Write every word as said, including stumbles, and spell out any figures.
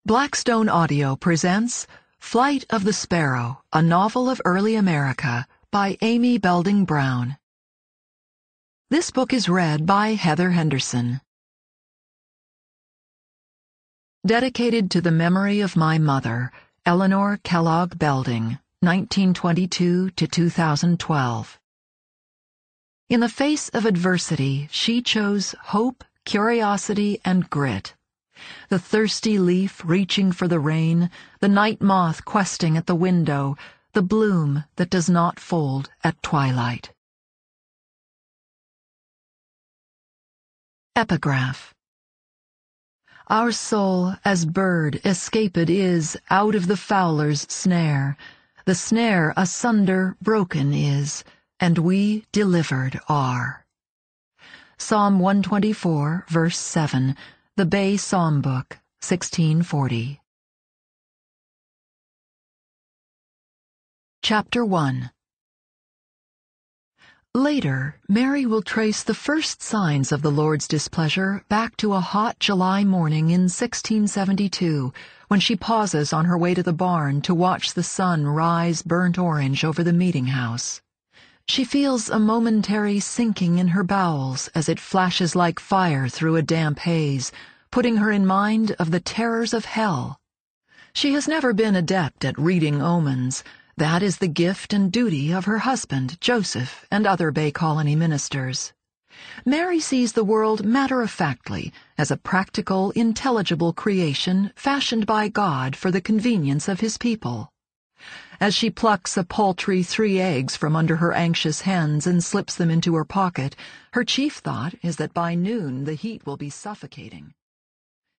Blackstone Audio presents Flight of the Sparrow, a novel of early America by Amy Belding Brown. This book is read by Heather Henderson. Dedicated to the memory of my mother, Eleanor Kellogg Belding, nineteen twenty-two to two thousand twelve. In the face of adversity, she chose hope, curiosity, and grit. The thirsty leaf reaching for the rain, the night moth questing at the window, the bloom that does not fold at twilight. Epigraph. Our soul as bird escaped is out of the fowler's snare. The snare asunder broken is, and we delivered are. Psalm one twenty-four, verse seven. The Bay Psalm Book, sixteen forty. Chapter one. Later, Mary will trace the first signs of the Lord's displeasure back to a hot July morning in sixteen seventy-two, when she pauses on her way to the barn to watch the sun rise burnt orange over the meeting house. She feels a momentary sinking in her bowels as it flashes like fire through a damp haze, putting her in mind of the terrors of hell. She has never been adept at reading omens. That is the gift and duty of her husband, Joseph, and other Bay Colony ministers. Mary sees the world matter-of-factly as a practical, intelligible creation fashioned by God for the convenience of His people. As she plucks a paltry three eggs from under her anxious hands and slips them into her pocket, her chief thought is that by noon the heat will be suffocating.